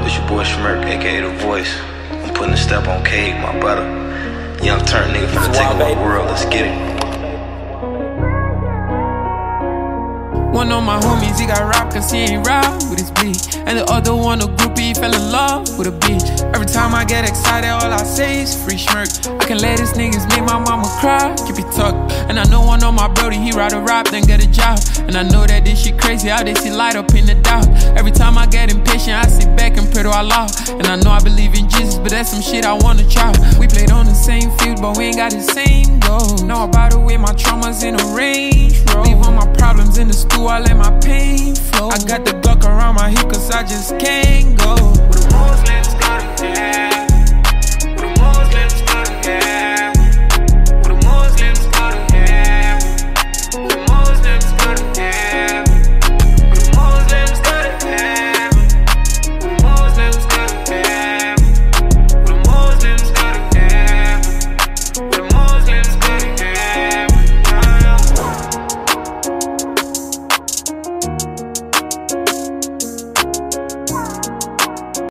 It's your boy Schmirk, aka The Voice. I'm putting a step on Cade, my brother. Young turn nigga finna take over the world, let's get it. One of my homies, he got robbed cause he ain't ride with his beat. And the other one, a groupie, fell in love with a beat. Every time I get excited, all I say is free Schmirk. I can let these niggas make my mama cry, keep it tucked. And I know one of my brody, he ride a rap, then get a job. And I know that this shit crazy, how they see light up in the dark. Every time I get impatient, I sit back and pray to Allah. And I know I believe in Jesus, but that's some shit I wanna try. We played on the same field, but we ain't got the same goals. Know about the way my traumas in a range road. Leave all my problems in the stool, I let my pain flow. I got the Glock around my hip cause I just can't go.